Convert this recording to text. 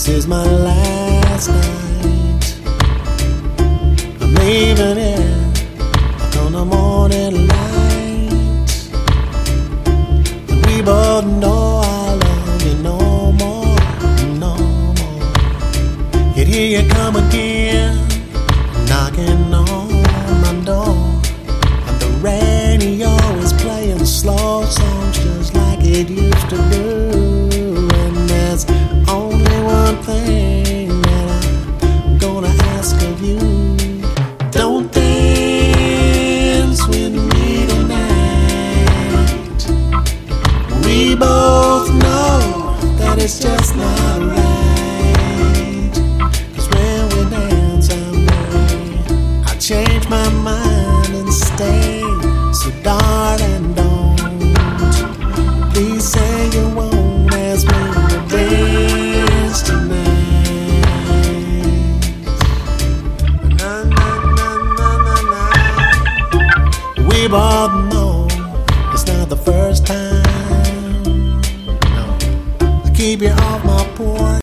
is my last night. I'm leaving it on the morning light. And we both know I love you no more, no more. Yet here you come again, knocking on my door. And the radio is playing slow songs just like it used to do. And there's only one thing that I'm gonna ask of you. Don't dance with me tonight. We both know that it's just not right. 'Cause when we dance, I change my mind and stay. So darling, don't please say you won't ask me to dance tonight. Na, na, na, na, na, na. We both know it's not the first time. No, I keep you off my porch.